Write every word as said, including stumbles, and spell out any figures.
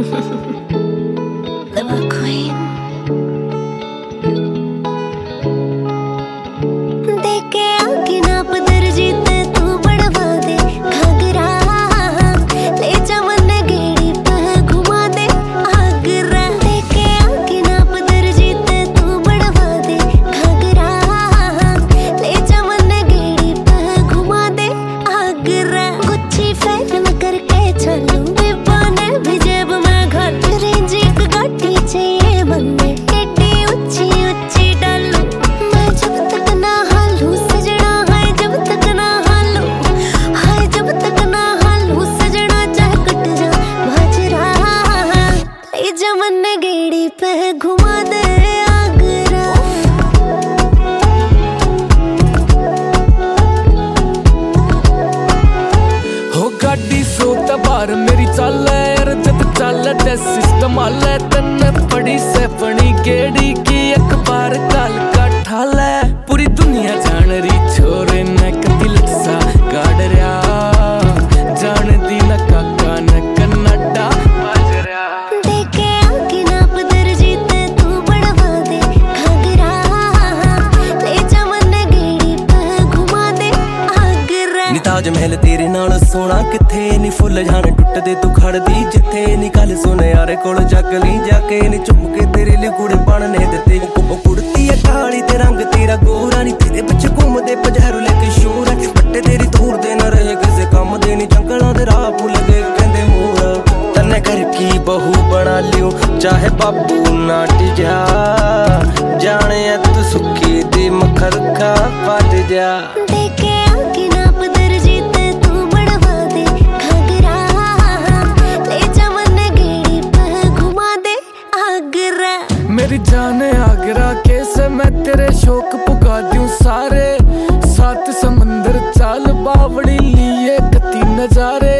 Liver Queen देखे आके नाप दर्जीत तू बढ़वा दे घाघरा ले चमन गेड़ी पे घुमा दे आगरा देखे आके नाप दर्जीत तू बढ़वा दे घाघरा ले चमन गेड़ी पे घुमा दे आगरा गुच्छी फैशन करके चलूं बेबाने भी जेब में घर रेंज एक गाड़ी चाहिए मन में एडी ऊंची ऊंची डालूं मैं जब तक ना हालूं सजना है जब तक ना हालूं हाय जब तक ना हालूं सजना चाहे कट जा बाजरा ले जा मन गेड़ी पे घुमा दे आगरा हो गाड़ी सोत बार मेरी चल यार जब चल ते सिस्टम आले तन्ने पड़ी से पड़ी गेड़ी की अखबार काल का ठाले पूरी दुनिया जान रही छोरे ने कदी लटसा गाड़ रहा जान दी न काका ने कन्नाडा बाजरा देखे आके नाप दर्जीत तू बढ़वा दे घाघरा ले जा मन गेड़ी पे घुमा दे आगरा नी ताज महल तेरे नाल सोना किथे नी फुੱਲ जान टुटदे तू खड़दी जिथे नी गल सुन यारे कोल जग ली जाके नी चुम के तेरे लिए कुड़े बनने दिते ओ कुड़ती है काली ते रंग तेरा गोरा नी तेरे बच्चे घूमदे पजहरू लेके शोर पट्टे तेरी दूर दे न रहे किसे काम दे नी जंगलां दे राह भुल गए कहंदे मोरा तन्ने घर की बहू बना लियो चाहे बाबू नाट जा जाने तू सुखी दे मखर खा पट जा देखे आके नाप दर्जीत तू बढ़वा दे घाघरा ले जा मन गेड़ी पे घुमा दे आगरा मेरी जान आगरा कैसे मैं तेरे शौक पुगा दूं सारे सात समंदर चाल बावड़ी लिए कती नजारे